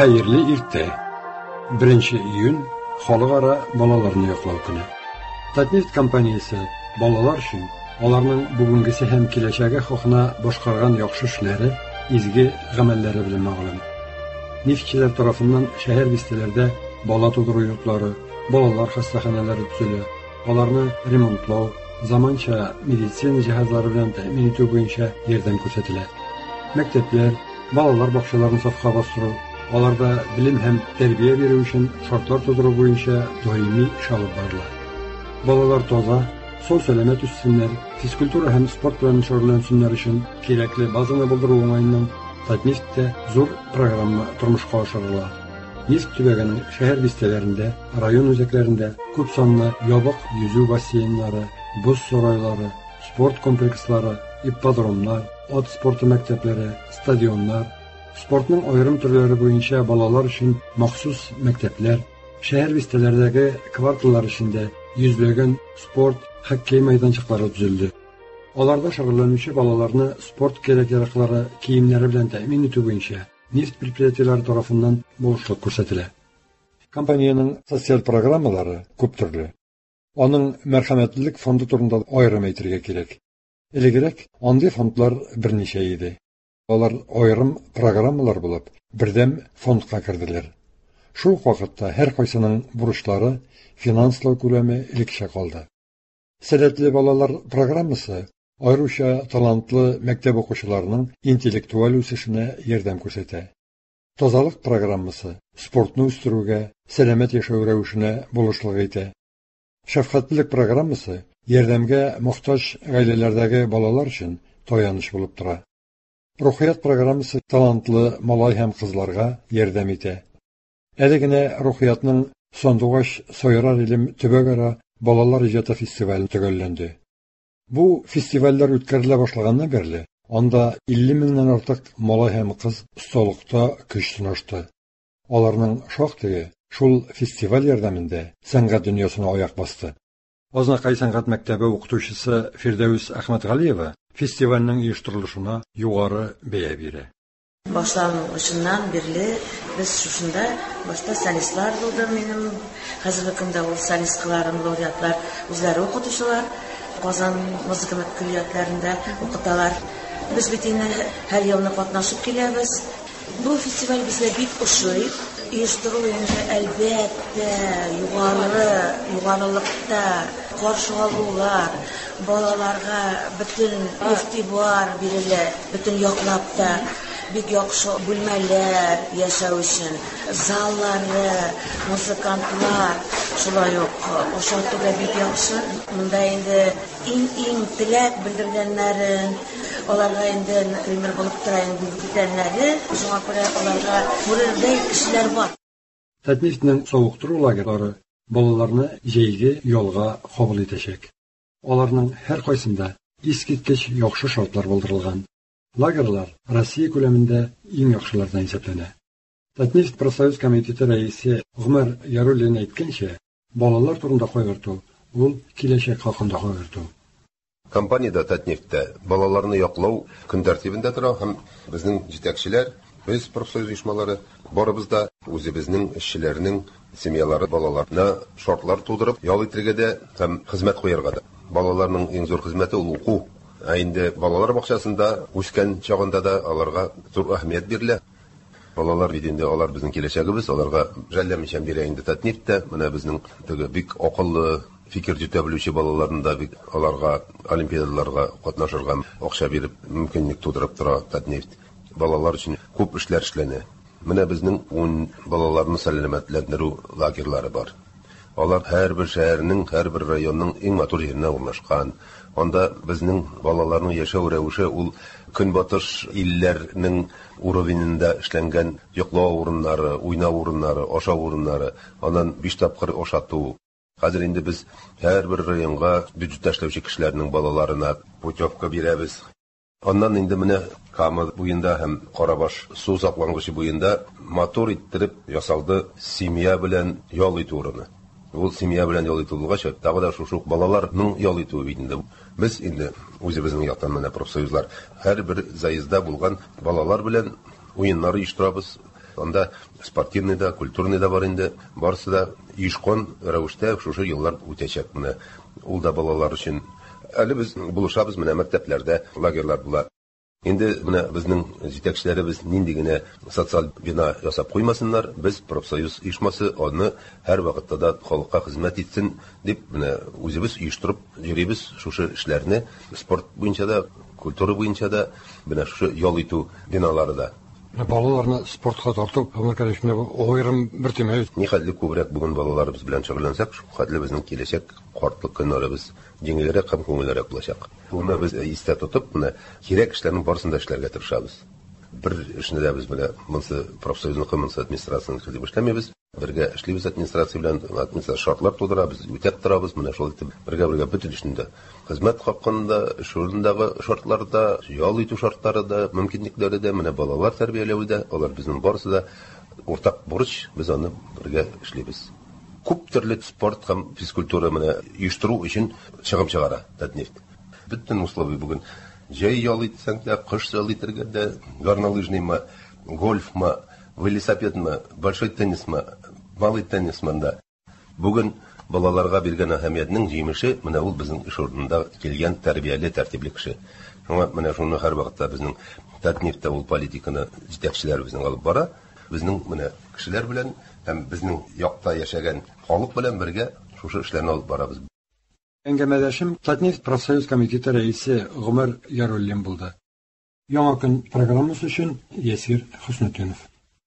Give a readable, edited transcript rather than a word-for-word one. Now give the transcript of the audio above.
Xayrli irte. 1 iyun Xalqara balalarni yoqlау көне. Tatneft kompaniyasi balalar үшін аларның бүгенгесе һәм киләчәге хакына башкарган яхшы эшләре, изге гамәлләре белән мәгълүм. Нефтчеләр тарафыннан шәһәр бистәләрдә бала тудыру йортлары, балалар хастаханәләре төзелә. Аларны ремонтлау, заманча медицина җиһазлары белән тәэмин итү буенча ярдәм күрсәтелә. Мәктәпләр, балалар бакчаларын сафка бастыру, аларда билим һәм тәрбия бирү өчен шартлар тудыру буенча даими эш алып барыла. Балалар таза, сау-сәламәт үссеннәр, физкультура һәм спорт белән шөгыльләнсеннәр өчен кирәкле базаны булдыру уңаеннан Татнефттә зур программа тормышка ашырыла. Нефт төбәгенең шәһәр бистәләрендә, район үзәкләрендә күп санлы ябык yüзү бассейннары, буз сарайлары, спорт комплекслары, ипподромнар, ат спорты мәктәпләре, стадионнар, спортның аерым төрләре буенча балалар өчен махсус мәктәпләр, шәһәр бистәләрдәге кварталлар эчендә йөзләгән спорт, хоккей мәйданчыклары төзелде. Аларда шөгыльләнүче балаларны спорт кирәк-яраклары, киемнәре белән тәэмин итү буенча нефт предприятиеләре тарафыннан булышлык күрсәтелә. Компаниянең социаль программалары күп төрле. Аның мәрхәмәтлелек фонды турында аерым әйтергә кирәк. Элегрәк андый фондлар берничә иде. Алар аерым программалар булып, бердәм фондка керделәр. Шул вакытта һәр кайсының бурычлары, финанслау күләме илекчә калды. Сәләтле балалар программасы аеруча талантлы мәктәп укучыларының интеллектуаль үсешенә ярдәм күрсәтә. Тазалык программасы спортны үстерүгә, сәламәт яшәү рәвешенә булышлык итә. Шәфкатьлелек программасы ярдәмгә мохтаҗ гаиләләрдәге балалар өчен таяныч булып тора. Рухият программасы талантлы малай һәм кызларга ярдәм итә. Әле генә рухиятның Сандугач Сайрар илем төбәгара балалар иҗаты фестивале төгәлләнде. Бу фестивальләр үткәрелә башлаганнан бирле анда 50 меңнән артык малай һәм кыз осталыкта көч сынашты. Аларның шактые шул фестиваль ярдәмендә сәнгать дөньясына аяк басты. Азнакай сәнгать мәктәбе укытучысы Фирдәүс Әхмәтгалиева фестивальнең оештырылышына югары бәя бирә. Башлангычыннан бирле без шушында башта солистлар булды минем. Хәзерге көндә ул солисткаларым, лауреатлар үзләре укытучылар, Казан музыка мәктәпләрендә укыталар. Без бит инде һәр елны катнашып киләбез. Бу фестиваль безгә бик ошый. Оештыру инде әлбәттә югарылыкта каршы алулар, балаларга бөтен игътибар бирелә, бөтен яклап та. Бик яхшы бүлмәләр яшәү өчен, заллары, музыкантлар, шулай ук ошатуга бик яхшы. Монда инде иң теләк белдергәннәрен, аларга инде например булып тора инде шуңа күрә аларга күрергә кешеләр бар. Татнефтнең сауыктыру лагерьлары балаларны җәйге ялга кабул итәчәк. Аларның һәр кайсында искиткеч яхшы шартлар булдырылган. Лагерлар Россия күләмендә иң яхшылардан исәпләнә. Татнефть профсоюз комитеты рәисе Гомәр Яруллин әйткәнчә, балалар турында кайгырту, ул киләчәк хакында кайгырту. Компанияда Татнефттә балаларны яклау көн тәртибендә тора һәм безнең җитәкчеләр, без профсоюз оешмалары барыбыз да үзебезнең эшчеләрнең семьялары балаларына шартлар тудырып, ял итәргә дә һәм хезмәт куярга да. Балаларның иң зур хезмәте ул уку. Инде балалар бакчасында үскән чагында да аларга зур әһмият бирелә. Балалар бит инде алар безнең киләчәгебез, аларга жәлләмичән бирә инде Татнефттә. Менә безнең теге бик акыллы, фикер җитә белүче балаларны да бик аларга олимпиадаларга катнашырга акча биреп, мөмкинлек тудырып тора Татнефть. Балалар өчен күп эшләр эшләнә. Менә безнең 10 балаларны сәламәтләндерү лагерьлары бар. Алар һәрбер шәһәрнең, һәрбер районның иң матур җиренә урнашкан. Анда безнең балаларның яшәү рәвеше ул көнбатыш илләрнең уровенендә эшләнгән йоклау урыннары, уйнау урыннары, ашау урыннары, аннан 5 тапкыр ашату. Хәзер инде без һәрбер районга бюджет эшләүче кешеләрнең балаларына путевка бирәбез. Аннан инде менә Кама буенда һәм Карабаш су саклангычы буенда мотор иттереп ясалды семья белән ял итү урыны. Ул семья белән ял итү булгач, тагы да шушы балаларның ял итүе бит инде. Без инде үзебезнең яктан менә профсоюзлар һәрбер заездда булган балалар белән уеннар оештырабыз. Анда спортивный да, культурный да бар инде. Барысы да ишкон рәвештә шушы еллар үтәчәк. Менә ул да балалар өчен. Әле без булышабыз, менә мәктәпләрдә лагерьлар була. Инде менә безнең җитәкчеләребез нинди генә социаль бина ясап куймасыннар, без профсоюз оешмасы аны һәр вакытта да халыкка хезмәт итсен дип, менә үзебез оештырып йөрибез шушы эшләрне. Спорт буенча да, культура буенча да, менә шушы ял итү биналары да. Балаларны спортка тарту, Гомер Кәрәш, менә аерым бер тема. Нихәтле күбрәк бүген балаларыбыз белән шөгыльләнсәк, хәтле безнең киләчәк картлык көннәребез җиңелрәк һәм күңеллерәк булачак. Буны без истә тотып, менә кирәк эшләрнең барысын да эшләргә тырышабыз. Бер эшне дә без менә монсы профсоюзның коммунс администрациясының килеп эшләмибез. Бергә эшлибез администрация белән, администрация шартлар тудырабыз, үтәп торабыз, менә шул итеп бергә бөтен эшендә. Хезмәт хакында, шурындагы шартларда, ял итү шартларында, мөмкинлекләре дә, менә балалар тәрбияләүдә, алар безнең барысы да уртак бурыч, без аны бергә эшлибез. Күп төрле спорт һәм физкультура менә оештыру өчен чыгым чыгара Татнефть. Бөтен условия бүген җәй ял итсәң дә, кыш ял итәргә дә, горнолыжныймы, гольфмы, велосипедмы, большой теннисмы, малый теннисмы да. Бүген балаларга биргән әһәмиятнең җимеше менә ул безнең эш урынында килгән тәрбияле, тәртипле кеше. Шуңа менә шуны һәр вакытта безнең Татнефтьтә ул политиканы җитәкчеләребезнең алып бара. Безнең менә кешеләр белән һәм безнең якта яшәгән халык белән бергә шушы эшләрне алып барабыз. Әңгәмәдәшем Татнефть профсоюз комитеты рәисе Гомер Яруллин булды. Яңа көн программасы өчен Ясир Хөснетдинов.